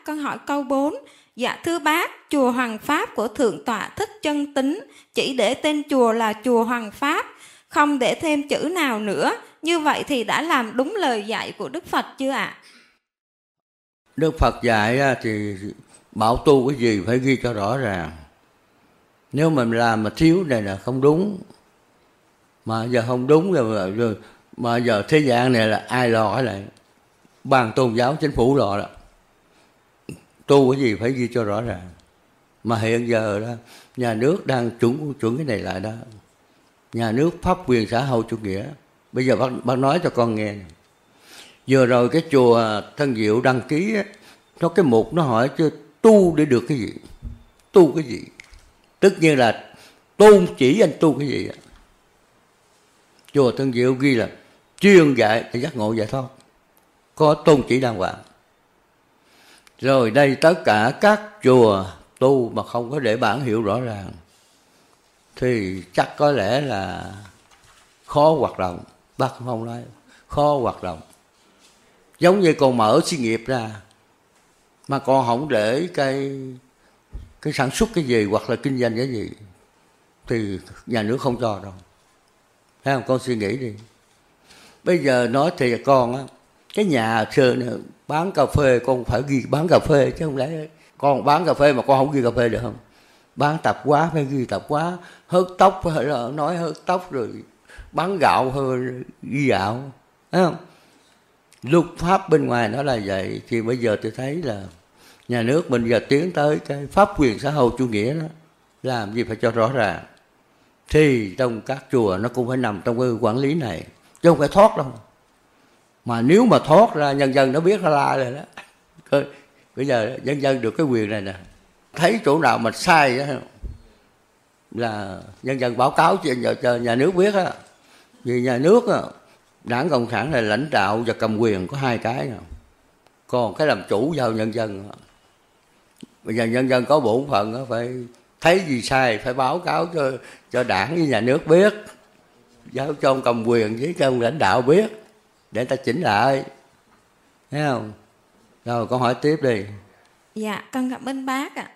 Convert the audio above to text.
Con hỏi câu 4. Dạ thưa bác, chùa Hoàng Pháp của Thượng tọa Thích Chân Tín chỉ để tên chùa là chùa Hoàng Pháp, không để thêm chữ nào nữa. Như vậy thì đã làm đúng lời dạy của Đức Phật chưa ạ? Đức Phật dạy thì bảo tu cái gì phải ghi cho rõ ràng. Nếu mình làm mà thiếu này là không đúng. Mà giờ không đúng rồi mà giờ thế gian này là ai lo cái này? Ban tôn giáo chính phủ lo đó. Tu cái gì phải ghi cho rõ ràng. Mà hiện giờ đó nhà nước đang chuẩn cái này lại đó. Nhà nước pháp quyền xã hội chủ nghĩa. Bây giờ bác nói cho con nghe này. Vừa rồi cái chùa Thân Diệu đăng ký á, nó cái mục nó hỏi chứ tu để được cái gì? Tu cái gì? Tất nhiên là tôn chỉ anh tu cái gì á. Chùa Thân Diệu ghi là chuyên dạy giác ngộ giải thoát, có tôn chỉ đàng hoàng. Rồi đây tất cả các chùa tu mà không có để bản hiệu rõ ràng thì chắc có lẽ là khó hoạt động. Bác không nói khó hoạt động. Giống như còn mở xí nghiệp ra mà còn không để cái sản xuất cái gì hoặc là kinh doanh cái gì thì nhà nước không cho đâu. Thấy không? Con suy nghĩ đi. Bây giờ nói thì con á, cái nhà xưa này, bán cà phê con phải ghi bán cà phê chứ không lẽ con bán cà phê mà con không ghi cà phê được không? Bán tạp hóa phải ghi tạp hóa, hớt tóc phải nói hớt tóc, rồi bán gạo hơi ghi gạo, thấy không? Luật pháp bên ngoài nó là vậy. Thì bây giờ tôi thấy là nhà nước mình giờ tiến tới cái pháp quyền xã hội chủ nghĩa đó, làm gì phải cho rõ ràng. Thì trong các chùa nó cũng phải nằm trong cái quản lý này, chứ không phải thoát đâu. Mà nếu mà thoát ra nhân dân nó biết la rồi đó. Bây giờ nhân dân được cái quyền này nè, thấy chỗ nào mà sai đó, là nhân dân báo cáo cho nhà nước biết á. Vì nhà nước á, Đảng Cộng sản là lãnh đạo và cầm quyền có hai cái nào. Còn cái làm chủ vào nhân dân. Bây giờ nhân dân có bổn phận đó, phải thấy gì sai phải báo cáo cho đảng với nhà nước biết, giao cho ông cầm quyền với cái ông lãnh đạo biết để ta chỉnh lại, thấy không? Rồi con hỏi tiếp đi. Dạ con cảm ơn bác ạ.